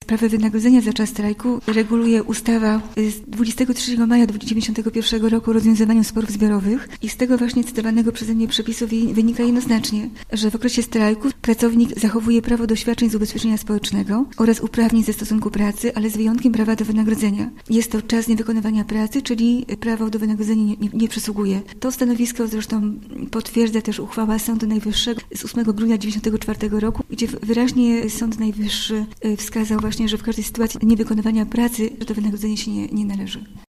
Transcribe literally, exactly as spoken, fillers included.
Sprawę wynagrodzenia za czas strajku reguluje ustawa z dwudziestego trzeciego maja dziewięćdziesiątego pierwszego roku o rozwiązywaniu sporów zbiorowych i z tego właśnie cytowanego przeze mnie przepisu wynika jednoznacznie, że w okresie strajku pracownik zachowuje prawo do świadczeń z ubezpieczenia społecznego oraz uprawnień ze stosunku pracy, ale z wyjątkiem prawa do wynagrodzenia. Jest to czas niewykonywania pracy, czyli prawo do wynagrodzenia nie, nie, nie przysługuje. To stanowisko zresztą potwierdza też uchwała Sądu Najwyższego z ósmego grudnia dziewięćdziesiątego czwartego roku, gdzie wyraźnie Sąd Najwyższy wskazał właśnie, że w każdej sytuacji niewykonywania pracy to wynagrodzenie się nie, nie należy.